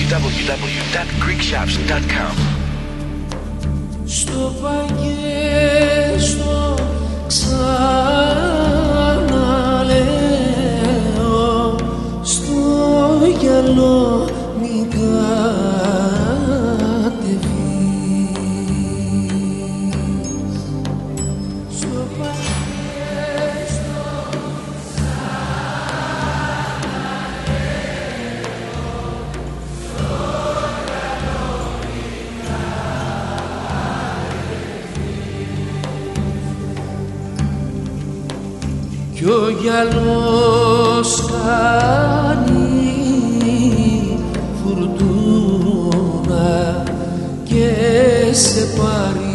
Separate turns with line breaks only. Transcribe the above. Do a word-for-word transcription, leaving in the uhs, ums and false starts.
double-u double-u double-u τελεία greek shops τελεία com.
Στο παγέστο ξαναλέω, στο γυαλό μην κατεβείς. Στο παγέστο κι ο γυαλός κάνει φουρτούνα και σε πάρει